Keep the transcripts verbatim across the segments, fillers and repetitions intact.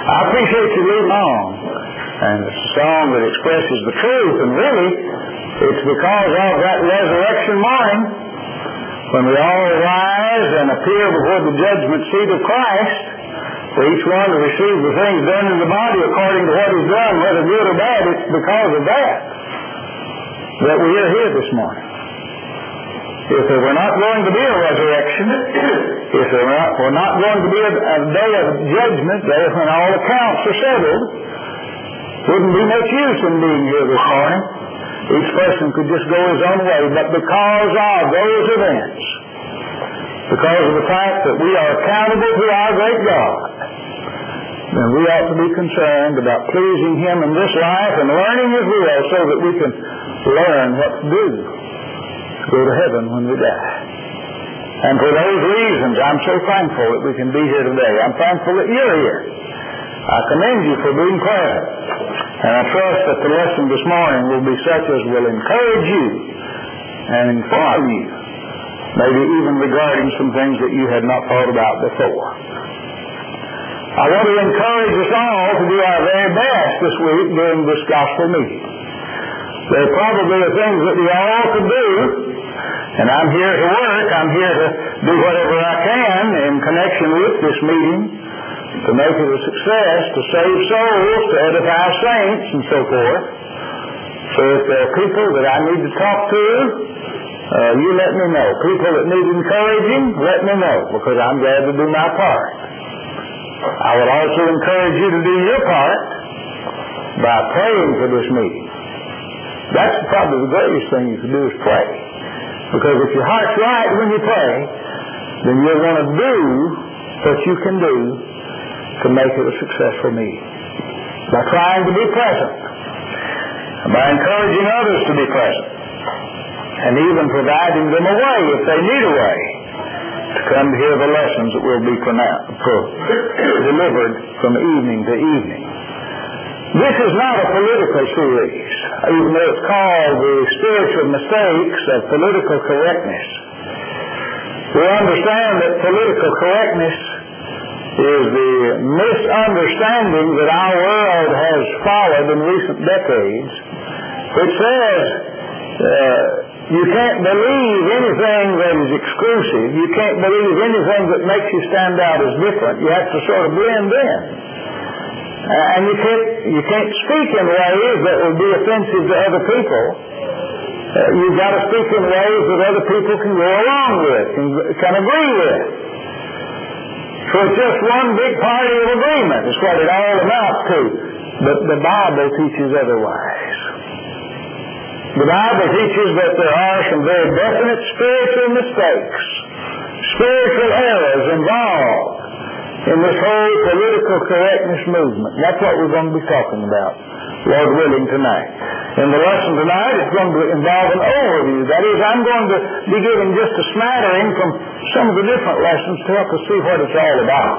I appreciate you leading on. And it's a song that expresses the truth, and really, it's because of that resurrection morning when we all rise and appear before the judgment seat of Christ, for each one to receive the things done in the body according to what he's done, whether good or bad. It's because of that that we are here this morning. If there were not going to be a resurrection, if there were not, were not going to be a, a day of judgment, day when all accounts are settled, wouldn't be much use in being here this morning. Each person could just go his own way. But because of those events, because of the fact that we are accountable to our great God, then we ought to be concerned about pleasing Him in this life and learning His will so that we can learn what to do to go to heaven when we die. And for those reasons, I'm so thankful that we can be here today. I'm thankful that you're here. I commend you for being present. And I trust that the lesson this morning will be such as will encourage you and inform you, maybe even regarding some things that you had not thought about before. I want to encourage us all to do our very best this week during this gospel meeting. There probably are things that we all could do, and I'm here to work. I'm here to do whatever I can in connection with this meeting to make it a success, to save souls, to edify saints, and so forth. So if there are people that I need to talk to, uh, you let me know. People that need encouraging, let me know, because I'm glad to do my part. I would also encourage you to do your part by praying for this meeting. That's probably the greatest thing you can do is pray. Because if your heart's right when you pray, then you're going to do what you can do to make it a successful meeting. By trying to be present. And by encouraging others to be present. And even providing them a way, if they need a way, to come to hear the lessons that will be pronounced, delivered from evening to evening. This is not a political series, even though it's called the spiritual mistakes of political correctness. We understand that political correctness is the misunderstanding that our world has followed in recent decades, which says uh, you can't believe anything that is exclusive. You can't believe anything that makes you stand out as different. You have to sort of blend in. Uh, and you can't, you can't speak in ways that will be offensive to other people. Uh, you've got to speak in ways that other people can go along with, can, can agree with. So it's just one big party of agreement is what it all amounts to. But the Bible teaches otherwise. The Bible teaches that there are some very definite spiritual mistakes, spiritual errors involved in this whole political correctness movement. That's what we're going to be talking about, Lord willing, tonight. In the lesson tonight, it's going to involve an overview. That is, I'm going to be giving just a smattering from some of the different lessons to help us see what it's all about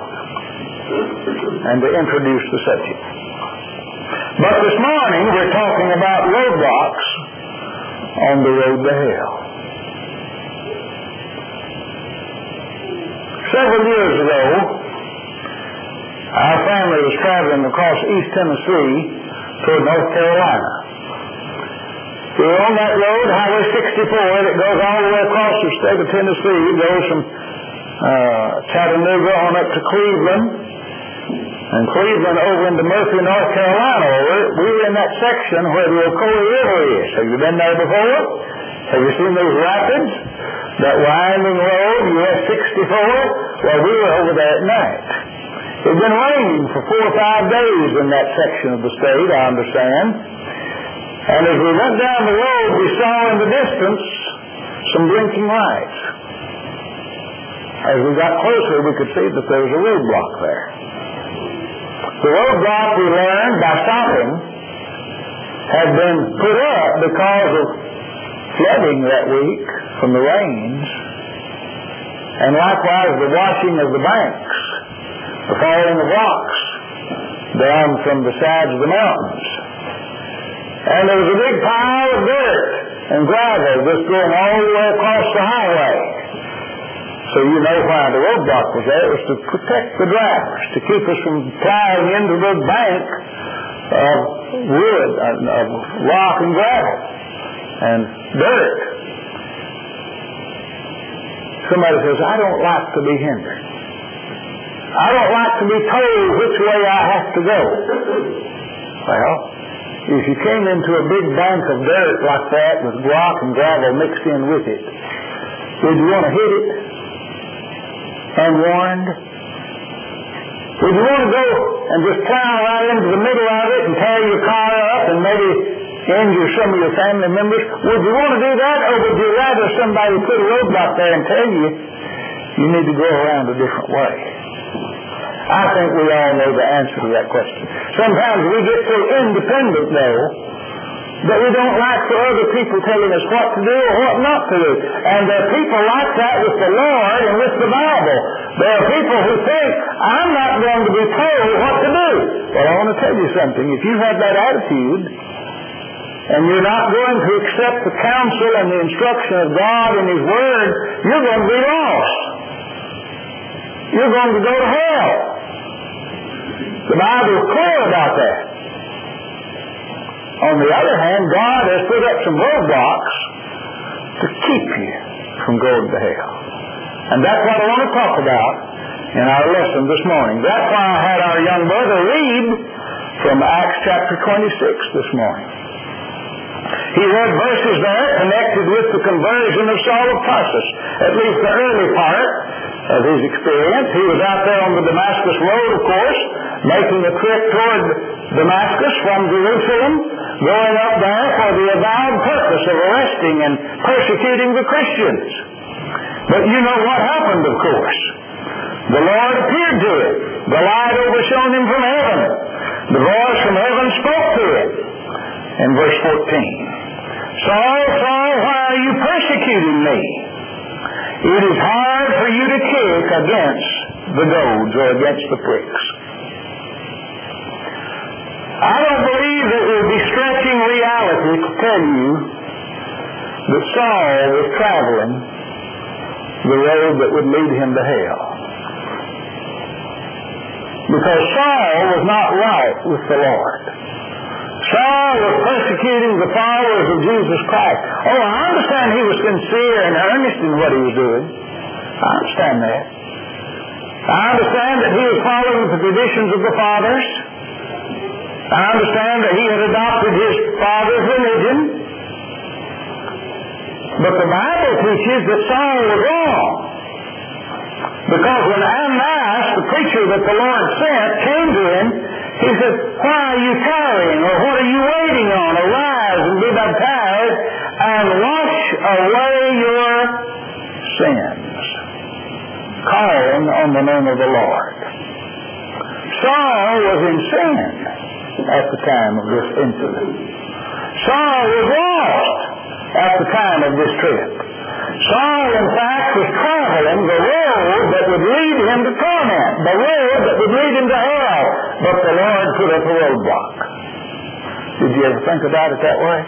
and to introduce the subject. But this morning, we're talking about roadblocks on the road to hell. Several years ago, our family was traveling across East Tennessee toward North Carolina. We were on that road, Highway sixty-four, that goes all the way across the state of Tennessee. It goes from uh, Chattanooga on up to Cleveland, and Cleveland over into Murphy, North Carolina. We were in that section where the Ocoee River is. Have you been there before? Have you seen those rapids? That winding road, U S sixty-four? Well, we were over there at night. It had been raining for four or five days in that section of the state, I understand. And as we went down the road, we saw in the distance some blinking lights. As we got closer, we could see that there was a roadblock there. The roadblock, we learned by stopping, had been put up because of flooding that week from the rains, and likewise the washing of the banks, the falling of rocks down from the sides of the mountains. And there was a big pile of dirt and gravel just going all the way across the highway. So you know why the roadblock was there. It was to protect the drivers, to keep us from plowing into the bank of wood, of rock and gravel and dirt. Somebody says, I don't like to be hindered. I don't like to be told which way I have to go. Well, if you came into a big bank of dirt like that with rock and gravel mixed in with it, would you want to hit it unwarned? Would you want to go and just plow right into the middle of it and tear your car up and maybe injure some of your family members? Would you want to do that, or would you rather somebody put a roadblock there and tell you you need to go around a different way? I think we all know the answer to that question. Sometimes we get so independent, though, that we don't like for other people telling us what to do or what not to do. And there are people like that with the Lord and with the Bible. There are people who think, I'm not going to be told what to do. Well, I want to tell you something. If you have that attitude, and you're not going to accept the counsel and the instruction of God and His Word, you're going to be lost. You're going to go to hell. The Bible is clear about that. On the other hand, God has put up some roadblocks to keep you from going to hell. And that's what I want to talk about in our lesson this morning. That's why I had our young brother read from Acts chapter twenty-six this morning. He read verses there connected with the conversion of Saul of Tarsus, at least the early part of his experience. He was out there on the Damascus Road, of course, making a trip toward Damascus from Jerusalem, going up there for the avowed purpose of arresting and persecuting the Christians. But you know what happened, of course. The Lord appeared to him. The light overshone him from heaven. The voice from heaven spoke to him. In verse fourteen, Saul, Saul, why are you persecuting me? It is hard for you to kick against the goads or against the pricks. I don't believe it would be stretching reality to tell you that Saul was traveling the road that would lead him to hell. Because Saul was not right with the Lord. Saul was persecuting the followers of Jesus Christ. Oh, I understand he was sincere and earnest in what he was doing. I understand that. I understand that he was following the traditions of the fathers. I understand that he had adopted his father's religion. But the Bible teaches that Saul was wrong. Because when Ananias, the preacher that the Lord sent, came to him, he said, why are you tarrying, or what are you waiting on? Arise and be baptized and wash away your sins, calling on the name of the Lord. Saul was in sin at the time of this incident. Saul was lost at the time of this trip. Saul, in fact, was traveling the road that would lead him to torment, the road that would lead him to hell. But the Lord put up a roadblock. Did you ever think about it that way?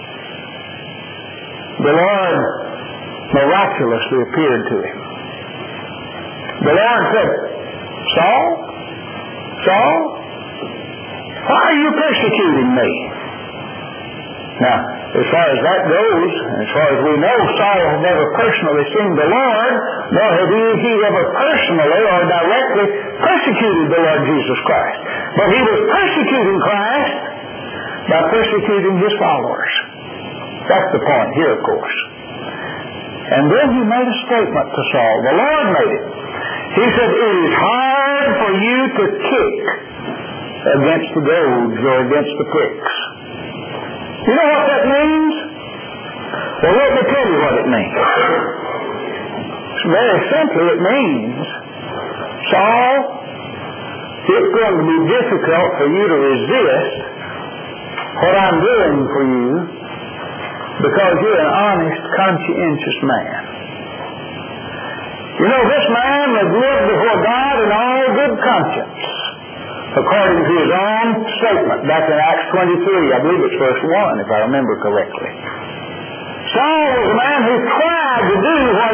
The Lord miraculously appeared to him. The Lord said, Saul, Saul, why are you persecuting me? Now, as far as that goes, as far as we know, Saul had never personally seen the Lord, nor had he, he ever personally or directly persecuted the Lord Jesus Christ. But he was persecuting Christ by persecuting his followers. That's the point here, of course. And then he made a statement to Saul. The Lord made it. He said, it is hard for you to kick against the goads or against the pricks. You know what that means? Well, let me tell you what it means. Very simply, it means, Saul, it's going to be difficult for you to resist what I'm doing for you because you're an honest, conscientious man. You know, this man had lived before God in all good conscience, according to his own statement back in Acts twenty-three. I believe it's verse one, if I remember correctly. Saul was a man who tried to do what he thought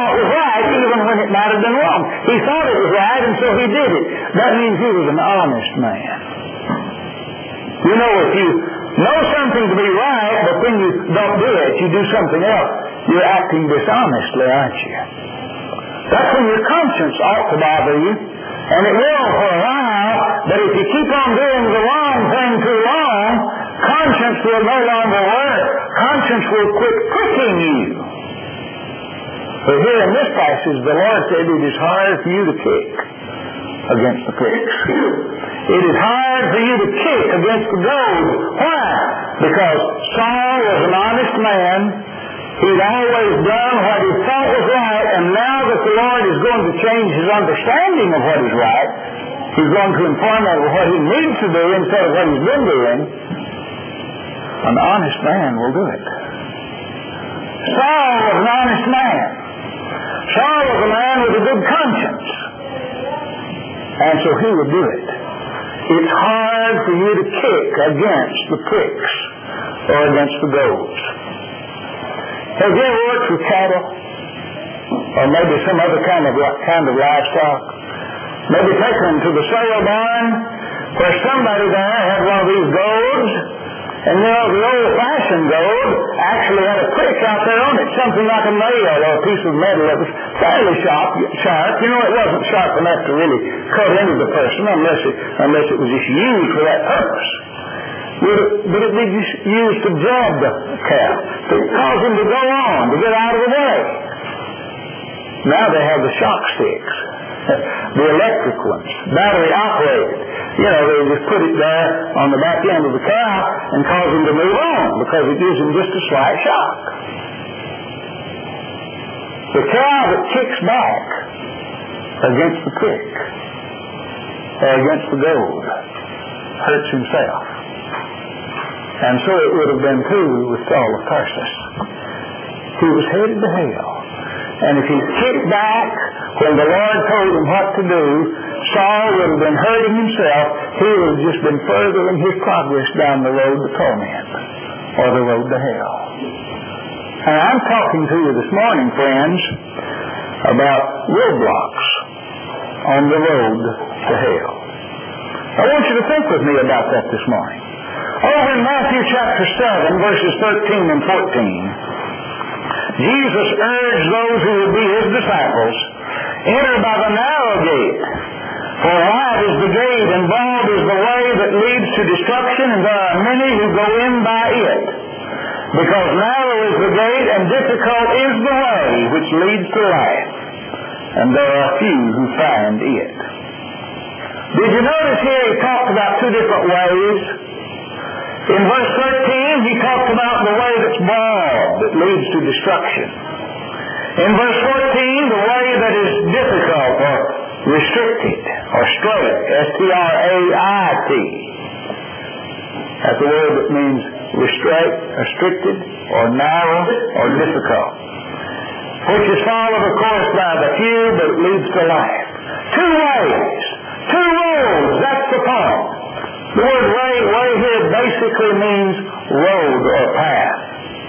thought was right even when it might have been wrong. He thought it was right, and so he did it. That means he was an honest man. You know, if you know something to be right, but when you don't do it, you do something else, you're acting dishonestly, aren't you? That's when your conscience ought to bother you, and it will for a while, but if you keep on doing the wrong thing too long, conscience will no longer work. Conscience will quit pricking you. But here in this passage, the Lord said it is hard for you to kick against the pricks. It is hard for you to kick against the goads. Why? Because Saul was an honest man. He'd always done what he thought was right, and now that the Lord is going to change his understanding of what is right, he's going to inform him of what he needs to do instead of what he's been doing. An honest man will do it. Saul was an honest man. Saul was a man with a good conscience. And so he would do it. It's hard for you to kick against the pricks or against the goats. Have you ever worked with cattle? Or maybe some other kind of kind of livestock? Maybe take them to the sale barn where somebody there had one of these goads, and you know, the old-fashioned goad actually had a prick out there on it, something like a nail or a piece of metal that was fairly sharp. sharp. You know, it wasn't sharp enough to really cut into the person unless it, unless it was just used for that purpose. But it was used to jab the cow, to cause him to go on, to get out of the way. Now they have the shock sticks, the electric ones, battery operated. You know, they just put it there on the back end of the cow and cause him to move on because it gives him just a slight shock. The cow that kicks back against the prick or against the goad hurts himself. And so it would have been too with Saul of Tarsus. He was headed to hell. And if he kicked back when the Lord told him what to do, Saul would have been hurting himself. He would have just been furthering his progress down the road to torment or the road to hell. And I'm talking to you this morning, friends, about roadblocks on the road to hell. I want you to think with me about that this morning. Over in Matthew chapter seven, verses thirteen and fourteen, Jesus urged those who would be his disciples, enter by the narrow gate, for wide is the gate and broad is the way that leads to destruction, and there are many who go in by it. Because narrow is the gate and difficult is the way which leads to life, and there are few who find it. Did you notice here he talked about two different ways? In verse thirteen, he talked about the way that's broad, that leads to destruction. In verse fourteen, the way that is difficult or restricted or straight, S T R A I T. That's a word that means restrict, restricted or narrow or difficult. Which is followed, of course, by the few, but it leads to life. Two ways, two roads, that's the point. The word way, way here basically means road or path.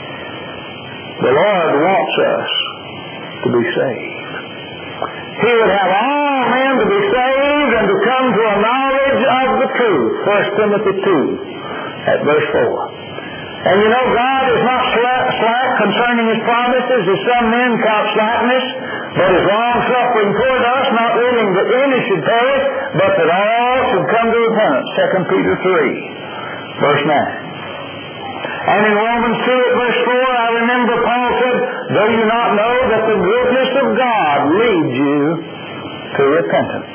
The Lord wants us to be saved. He would have all men to be saved and to come to a knowledge of the truth. First Timothy two at verse four. And you know, God is not slack, slack concerning his promises, as some men count slackness, but is long-suffering toward us, not willing that any should perish, but that all should come to repentance. Second Peter three, verse nine. And in Romans two at verse four, I remember Paul said, do you not know that the goodness of God leads you to repentance?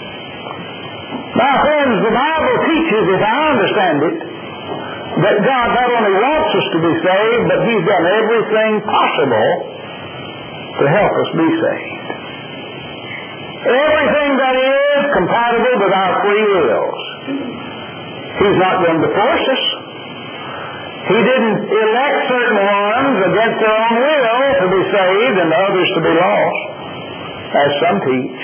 Now, friends, the Bible teaches, as I understand it, that God not only wants us to be saved, but he's done everything possible to help us be saved. Everything that is compatible with our free wills. He's not going to force us. He didn't elect certain ones against their own will to be saved and others to be lost, as some teach.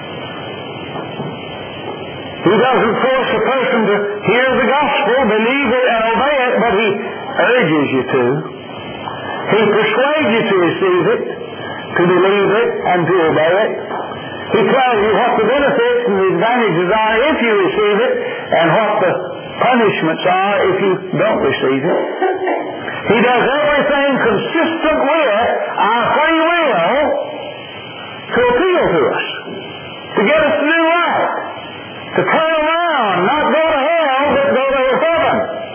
He doesn't force a person to hear the gospel, believe it, and obey it, but he urges you to. He persuades you to receive it. to believe it and to obey it. He tells you what the benefits and the advantages are if you receive it, and what the punishments are if you don't receive it. He does everything consistent with our free will to appeal to us, to get us to do right, to turn around, not go to hell, but go to heaven.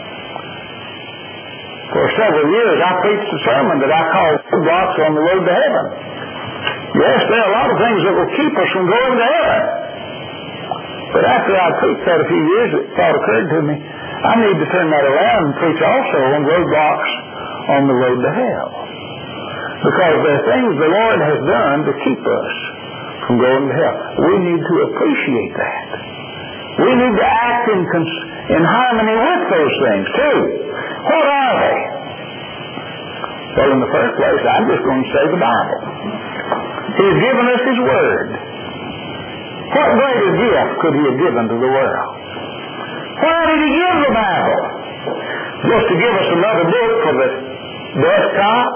For several years I preached a sermon that I called Roadblocks on the Road to Heaven. Yes, there are a lot of things that will keep us from going to heaven. But after I preached that a few years, it thought occurred to me, I need to turn that around and preach also on roadblocks on the road to hell. Because there are things the Lord has done to keep us from going to hell. We need to appreciate that. We need to act in, cons- in harmony with those things too. What are they? Well, in the first place, I'm just going to say the Bible. He's given us His Word. What greater gift could He have given to the world? Why did He give the Bible? Just to give us another book for the desktop?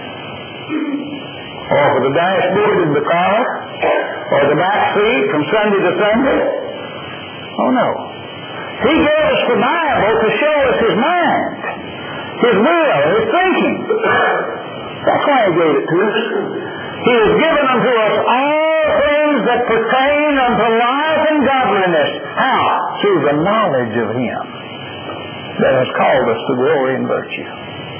Or for the dashboard in the car? Or the back seat from Sunday to Sunday? Oh no. He gave us the Bible to show us His mind, His will, His thinking. That's why He gave it to us. He has given unto us all things that pertain unto life and godliness. How? Through the knowledge of Him that has called us to glory and virtue.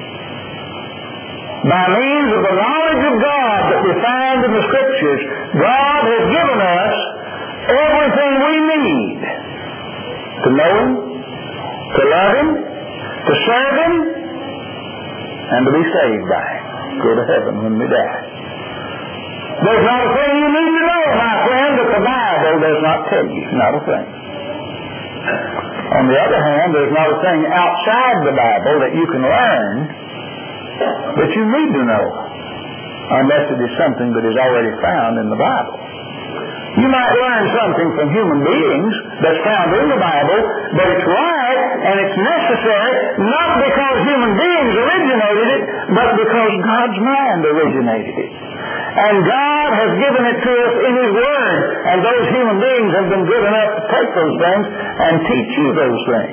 By means of the knowledge of God that we find in the Scriptures, God has given us everything we need to know Him, to love Him, to serve Him, and to be saved by Him. Go to heaven when we die. There's not a thing you need to know, my friend, that the Bible does not tell you. Not a thing. On the other hand, there's not a thing outside the Bible that you can learn that you need to know, unless it is something that is already found in the Bible. You might learn something from human beings that's found in the Bible, but it's right and it's necessary not because human beings originated it, but because God's mind originated it. And God has given it to us in His Word, and those human beings have been good enough to take those things and teach you those things.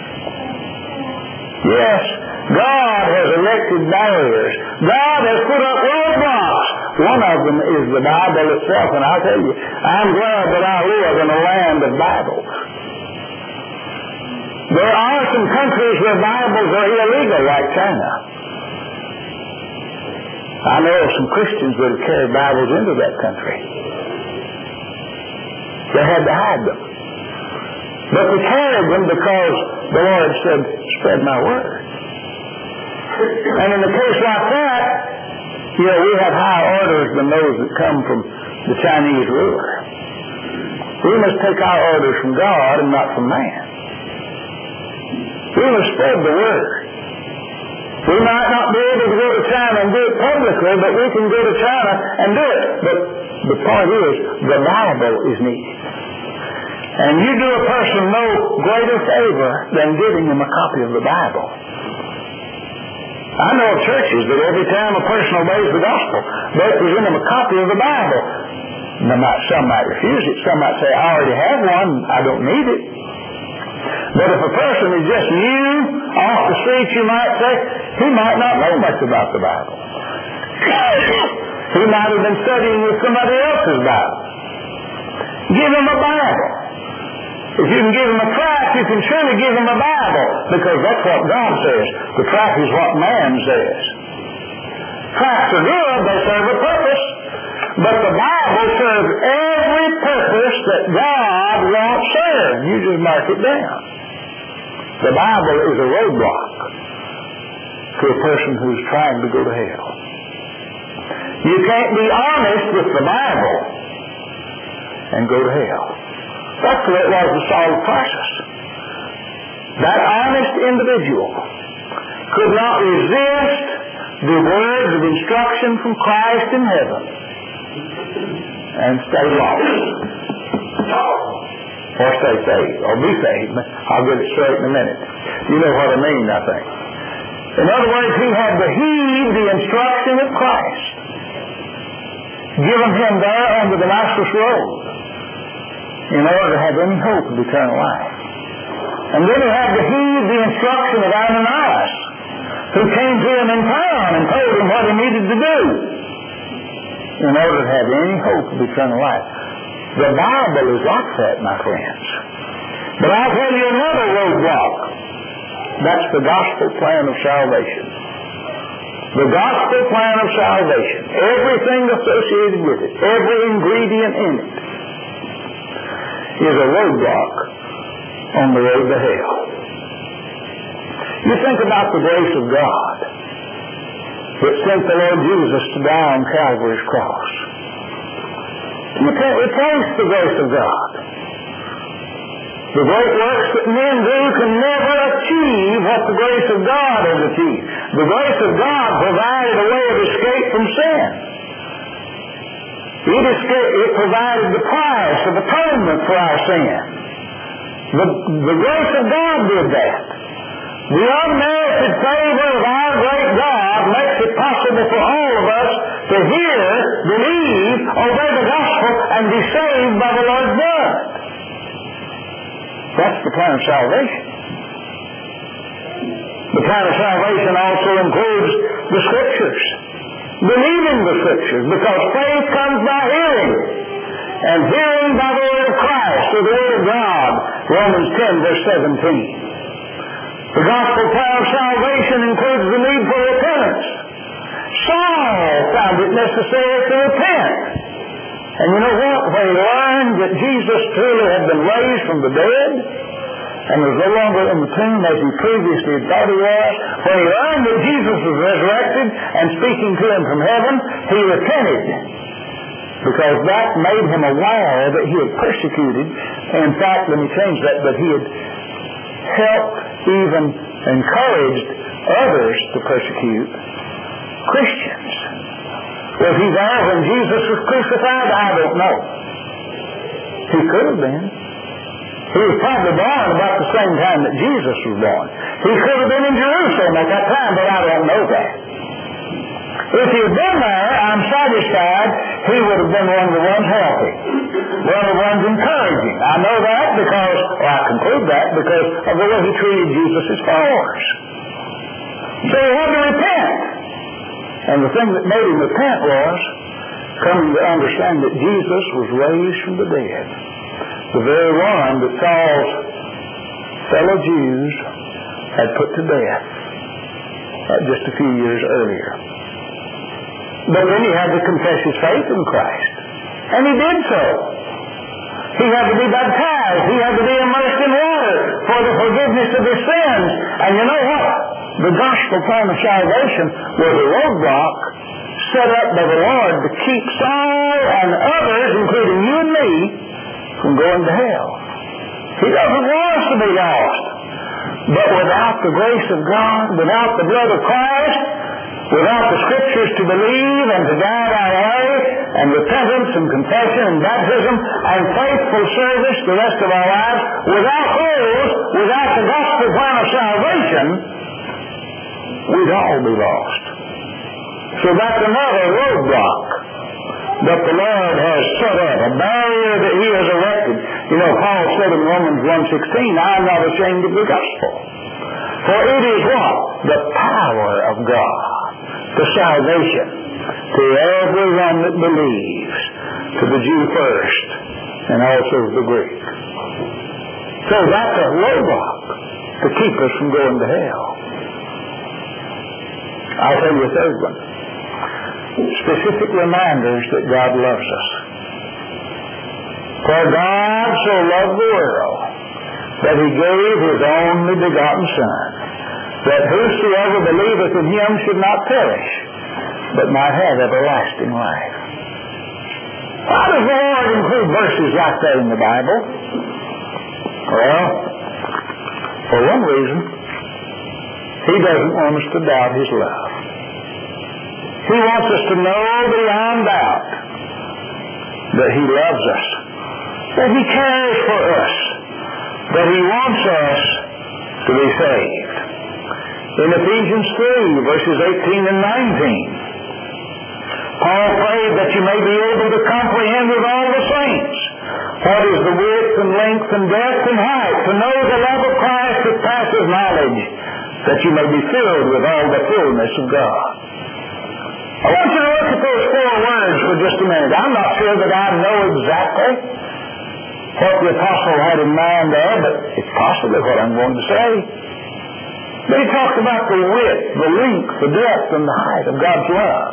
Yes, God has erected barriers. God has put up roadblocks. One of them is the Bible itself, and I'll tell you, I'm glad that I live in a land of Bibles. There are some countries where Bibles are illegal, like China. I know of some Christians that have carried Bibles into that country. They had to hide them. But they carried them because the Lord said, spread my word. And in a case like that, you know, we have higher orders than those that come from the Chinese ruler. We must take our orders from God and not from man. We must spread the word. We might not be able to go to China and do it publicly, but we can go to China and do it. But the point is, the Bible is needed. And you do a person no greater favor than giving him a copy of the Bible. I know of churches that every time a person obeys the gospel, they present him a copy of the Bible. Might, some might refuse it. Some might say, I already have one. I don't need it. But if a person is just new off the street, you might say, he might not know much about the Bible. He might have been studying with somebody else's Bible. Give him a Bible. If you can give him a tract, you can surely give him a Bible, because that's what God says. The tract is what man says. Tracts are good, they serve a purpose. But the Bible serves every purpose that God wants served. You just mark it down. The Bible is a roadblock to a person who's trying to go to hell. You can't be honest with the Bible and go to hell. That's the way it was with Saul of Tarsus. That honest individual could not resist the words of instruction from Christ in heaven and stay lost. Or stay saved, or be saved. I'll get it straight in a minute. You know what I mean, I think. In other words, he had to heed the instruction of Christ. given him there on the Damascus Road in order to have any hope of eternal life. And then he had to heed the instruction of Ananias, who came to him in town and told him what he needed to do in order to have any hope of eternal life. The Bible is like that, my friends. But I'll tell you another roadblock. That's the gospel plan of salvation. The gospel plan of salvation. Everything associated with it, every ingredient in it, is a roadblock on the road to hell. You think about the grace of God that sent the Lord Jesus to die on Calvary's cross. You can't replace the grace of God. The great works that men do can never achieve what the grace of God has achieved. The grace of God provided a way of escape from sin. It, escaped, it provided the price of atonement for our sin. The, the grace of God did that. The unmerited favor of our great God makes it possible for all of us to hear, believe, obey the gospel, and be saved by the Lord's blood. That's the plan of salvation. The plan of salvation also includes the Scriptures. Believing the Scriptures, because faith comes by hearing, and hearing by the word of Christ, or the word of God. Romans ten, verse seventeen. The gospel plan of salvation includes the need for repentance. Saul found it necessary to repent. And you know what? When he learned that Jesus truly had been raised from the dead, and was no longer in the tomb as he previously thought he was, when he learned that Jesus was resurrected and speaking to him from heaven, he repented. Because that made him aware that he had persecuted, and in fact, let me change that, that he had helped, even encouraged others to persecute Christians. Was he there when Jesus was crucified? I don't know. He could have been. He was probably born about the same time that Jesus was born. He could have been in Jerusalem at that time, but I don't know that. If he had been there, I'm satisfied he would have been one of the ones helping, one of the ones encouraging. I know that because, or I conclude that because of the way he treated Jesus' followers. So he had to repent. And the thing that made him repent was coming to understand that Jesus was raised from the dead. The very one that Saul's fellow Jews had put to death uh, just a few years earlier. But then he had to confess his faith in Christ. And he did so. He had to be baptized. He had to be immersed in water for the forgiveness of his sins. And you know what? The gospel plan of salvation was a roadblock set up by the Lord to keep Saul and others, including you and me, from going to hell. He doesn't want us to be lost. But without the grace of God, without the blood of Christ, without the Scriptures to believe and to guide our way, and repentance and confession and baptism and faithful service the rest of our lives, without those, without the gospel plan of salvation, we'd all be lost. So that's another roadblock that the Lord has set up, a barrier that He has erected. You know, Paul said in Romans one sixteen, I'm not ashamed of the gospel. For it is what? The power of God to salvation to everyone that believes, to the Jew first, and also the Greek. So that's a roadblock to keep us from going to hell. I'll tell you a third one. Specific reminders that God loves us. For God so loved the world that He gave His only begotten Son, that whosoever believeth in Him should not perish, but might have everlasting life. Why does the Lord include verses like that in the Bible? Well, for one reason, He doesn't want us to doubt His love. He wants us to know beyond doubt that He loves us, that He cares for us, that He wants us to be saved. In Ephesians three, verses eighteen and nineteen, Paul prayed that you may be able to comprehend with all the saints what is the width and length and depth and height, to know the love of Christ that passes knowledge, that you may be filled with all the fullness of God. I want you to look at those four words for just a minute. I'm not sure that I know exactly what the apostle had in mind there, but it's possibly what I'm going to say. But he talked about the width, the length, the depth, and the height of God's love.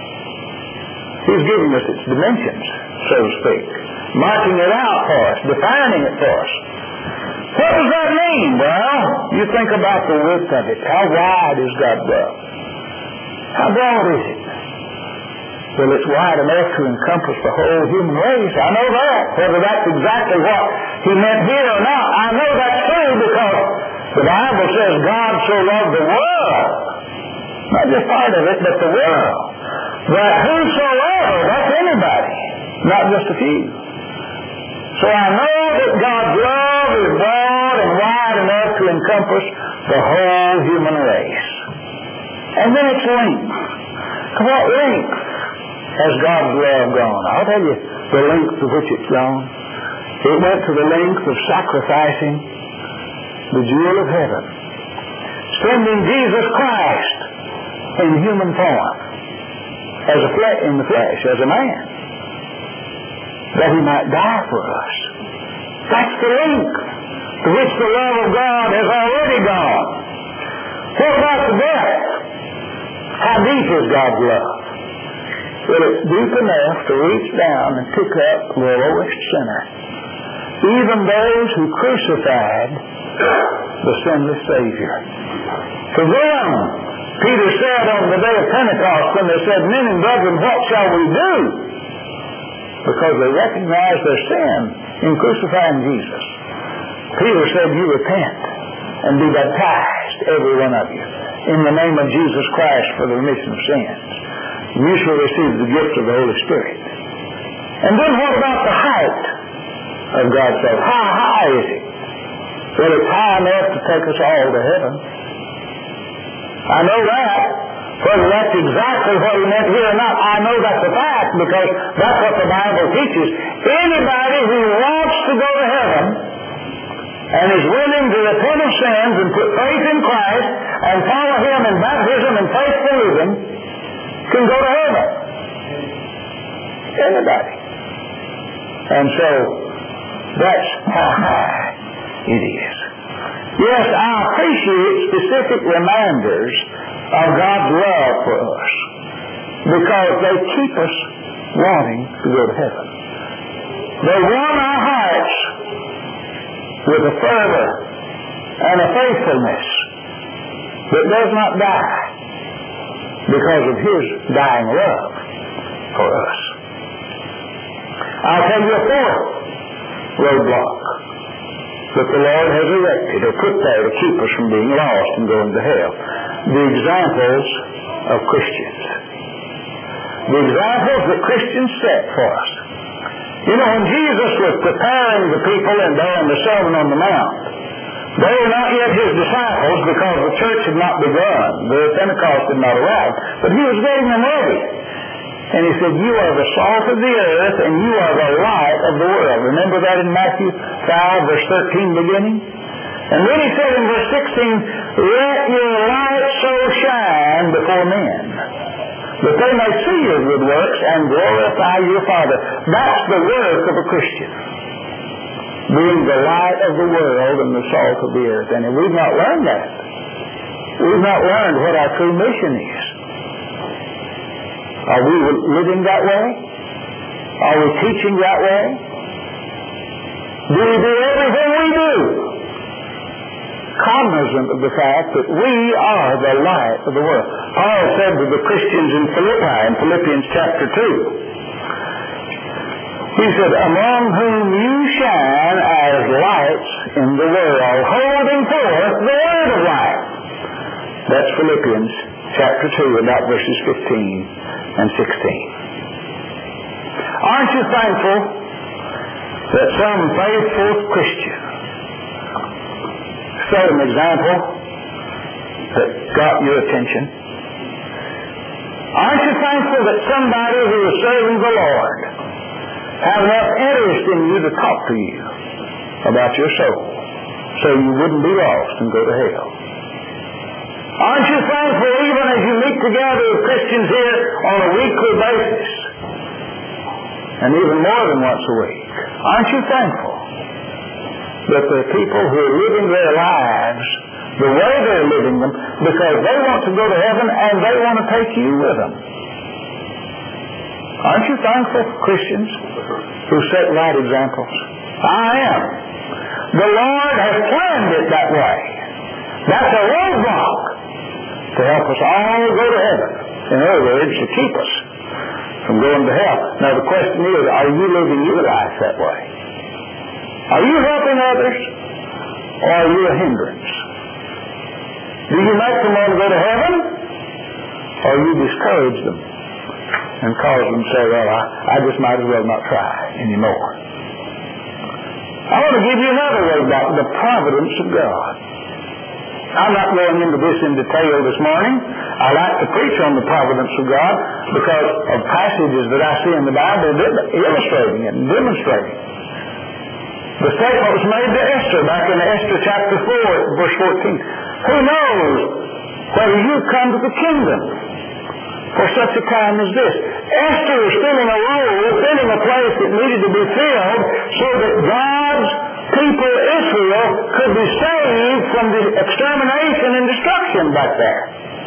He's giving us its dimensions, so to speak, marking it out for us, defining it for us. What does that mean? Well, you think about the width of it. How wide is God's love? How broad is it? Well, it's wide enough to encompass the whole human race. I know that. Whether that's exactly what he meant here or not, I know that's true because the Bible says God so loved the world. Not just part of it, but the world. But whosoever, that's anybody, not just a few. So I know that God's love is broad and wide enough to encompass the whole human race. And then it's length. What length has God's love gone? I'll tell you the length to which it's gone. It went to the length of sacrificing the jewel of heaven, sending Jesus Christ in human form, as a fle- in the flesh, as a man, that he might die for us. That's the length to which the love of God has already gone. What about the depth? How deep is God's love? Well, it's deep enough to reach down and pick up the lowest sinner, even those who crucified the sinless Savior. To them, Peter said on the day of Pentecost, when they said, "Men and brethren, what shall we do?" Because they recognized their sin in crucifying Jesus. Peter said, "You repent and be baptized, every one of you, in the name of Jesus Christ for the remission of sins. You shall receive the gift of the Holy Spirit." And then what about the height of God's love? How high is it? Well, it's high enough to take us all to heaven. I know that. Whether that's exactly what he meant here or not, I know that's a fact because that's what the Bible teaches. Anybody who wants to go to heaven and is willing to repent of sins and put faith in Christ and follow him in baptism and faith believing can go to heaven. Anybody. And so that's how high it is. Yes, I appreciate specific reminders of God's love for us because they keep us wanting to go to heaven. They warm our hearts with a fervor and a faithfulness that does not die because of his dying love for us. I'll tell you a fourth roadblock that the Lord has erected or put there to keep us from being lost and going to hell. The examples of Christians. The examples that Christians set for us. You know, when Jesus was preparing the people and during the Sermon on the Mount, they were not yet his disciples because the church had not begun. The Pentecost had not arrived. But he was getting them ready. And he said, "You are the salt of the earth and you are the light of the world." Remember that in Matthew five, verse thirteen beginning? And then he said in verse sixteen, "Let your light so shine before men, that they may see your good works and glorify your Father." That's the work of a Christian. Being the light of the world and the salt of the earth. And we've not learned that. We've not learned what our true mission is. Are we living that way? Are we teaching that way? Do we do everything we do cognizant of the fact that we are the light of the world? Paul said to the Christians in Philippi, in Philippians chapter two, he said, "Among whom you shine as lights in the world, holding forth the word of life." That's Philippians chapter two, about verses fifteen and sixteen. Aren't you thankful that some faithful Christian set an example that got your attention? Aren't you thankful that somebody who is serving the Lord have enough interest in you to talk to you about your soul so you wouldn't be lost and go to hell. Aren't you thankful even as you meet together with Christians here on a weekly basis and even more than once a week? Aren't you thankful that there are people who are living their lives the way they're living them because they want to go to heaven and they want to take you with them? Aren't you thankful for Christians who set right examples? I am. The Lord has planned it that way. That's a roadblock to help us all go to heaven. In other words, to keep us from going to hell. Now the question is, are you living your life that way? Are you helping others, or are you a hindrance? Do you make them want to go to heaven, or you discourage them and cause them to say, well, I, I just might as well not try anymore? I want to give you another way about the providence of God. I'm not going into this in detail this morning. I like to preach on the providence of God because of passages that I see in the Bible illustrating it and demonstrating. The statement was made to Esther back in Esther chapter four, verse fourteen. Who knows whether you come to the kingdom for such a time as this? Esther was filling a role, filling a place that needed to be filled so that God's people, Israel, could be saved from the extermination and destruction back there.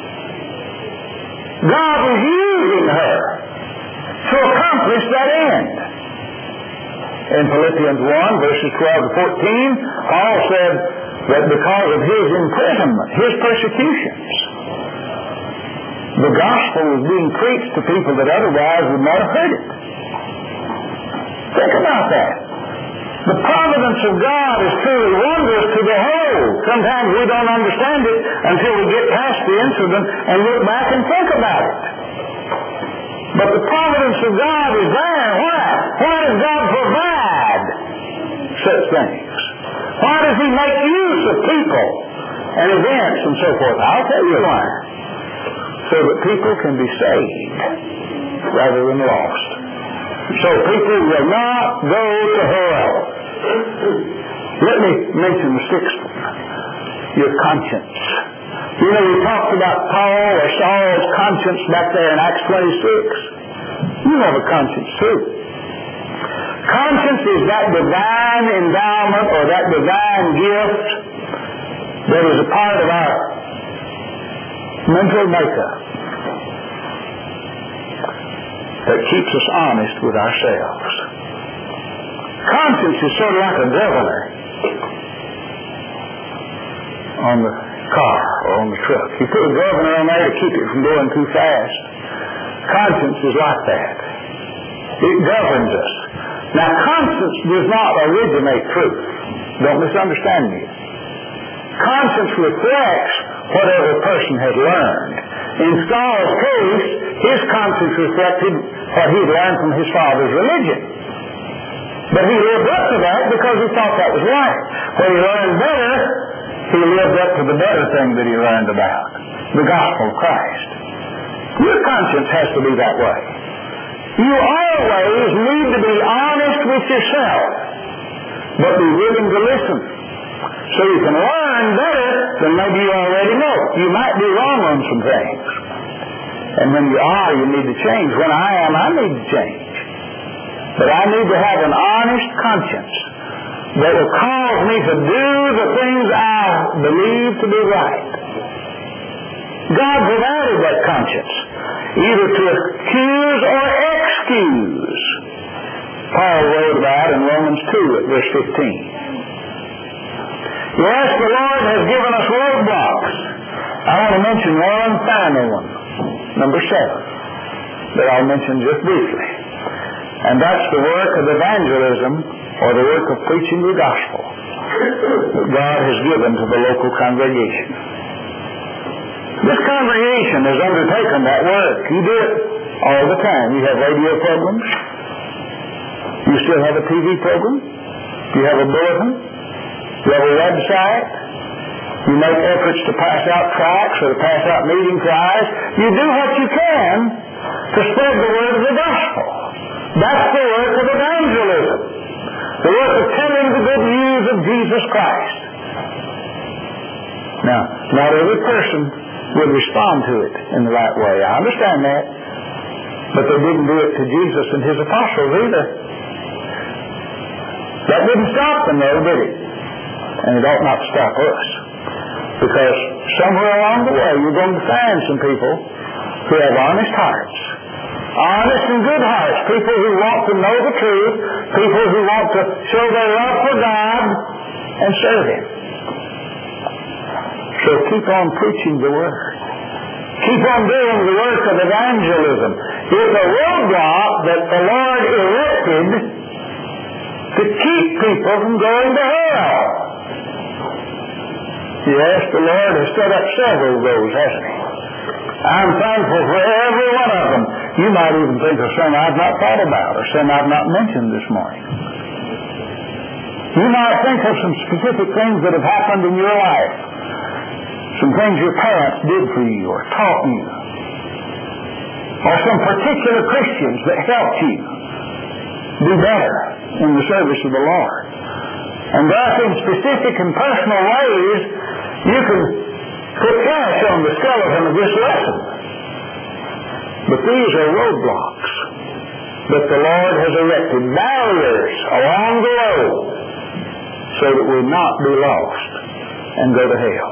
God was using her to accomplish that end. In Philippians one, verses twelve to fourteen, Paul said that because of his imprisonment, his persecutions, the gospel was being preached to people that otherwise would not have heard it. Think about that. The providence of God is truly wondrous to behold. Sometimes we don't understand it until we get past the incident and look back and think about it. But the providence of God is there. Why? Why does God provide such things? Why does He make use of people and events and so forth? I'll tell you why. So that people can be saved rather than lost. So people will not go to hell. Let me mention the sixth one. Your conscience. You know, we talked about Paul or Saul's conscience back there in Acts twenty-six. You have a conscience too. Conscience is that divine endowment or that divine gift that is a part of our mental makeup that keeps us honest with ourselves. Conscience is sort of like a governor on the car or on the truck. You put a governor on there to keep it from going too fast. Conscience is like that. It governs us. Now, conscience does not originate truth. Don't misunderstand me. Conscience reflects whatever a person has learned. In Saul's case, his conscience reflected what he'd learned from his father's religion. But he lived up to that because he thought that was right. When he learned better, he lived up to the better thing that he learned about, the gospel of Christ. Your conscience has to be that way. You always need to be honest with yourself, but be willing to listen. So you can learn better than maybe you already know. You might be wrong on some things. And when you are, you need to change. When I am, I need to change. But I need to have an honest conscience that will cause me to do the things I believe to be right. God provided that conscience, either to accuse or excuse. Paul wrote about in Romans two at verse fifteen. Yes, the Lord has given us roadblocks. I want to mention one final one, number seven, that I'll mention just briefly. And that's the work of evangelism, or the work of preaching the gospel that God has given to the local congregation. This congregation has undertaken that work. You do it all the time. You have radio programs. You still have a T V program. You have a bulletin. You have a website. You make efforts to pass out tracts or to pass out meeting cries. You do what you can to spread the word of the gospel. That's the work of evangelism. The work of telling the good news of Jesus Christ. Now, not every person would respond to it in the right way. I understand that. But they didn't do it to Jesus and His apostles either. That didn't stop them though, did it? And it ought not to stop us. Because somewhere along the way you're going to find some people who have honest hearts. Honest and good hearts. People who want to know the truth. People who want to show their love for God and serve Him. So keep on preaching the Word. Keep on doing the work of evangelism. It's a roadblock that the Lord erected to keep people from going to hell. Yes, the Lord has set up several of those, hasn't He? I'm thankful for every one of them. You might even think of some I've not thought about or some I've not mentioned this morning. You might think of some specific things that have happened in your life. Some things your parents did for you or taught you. Or some particular Christians that helped you do better in the service of the Lord. And thus in specific and personal ways you can put cash on the skeleton of this lesson. But these are roadblocks that the Lord has erected, barriers along the road, so that we not be lost and go to hell.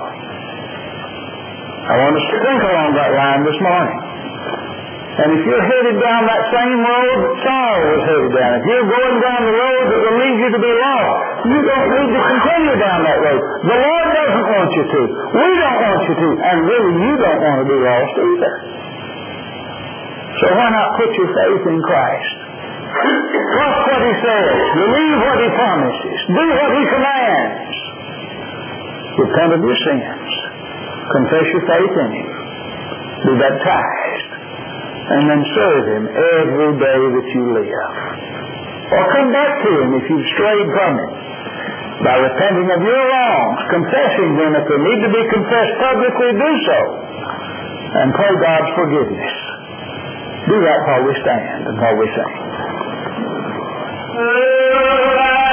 I want us to think along that line this morning. And if you're headed down that same road that Saul was headed down, if you're going down the road that will lead you to be lost, you don't need to continue down that road. The Lord doesn't want you to. We don't want you to. And really, you don't want to be lost either. So why not put your faith in Christ? Trust what He says. Believe what He promises. Do what He commands. Repent of your sins. Confess your faith in Him. Be baptized. And then serve Him every day that you live. Or come back to Him if you've strayed from Him. By repenting of your wrongs, confessing them if they need to be confessed publicly, do so. And pray God's forgiveness. Do that while we stand and while we sing.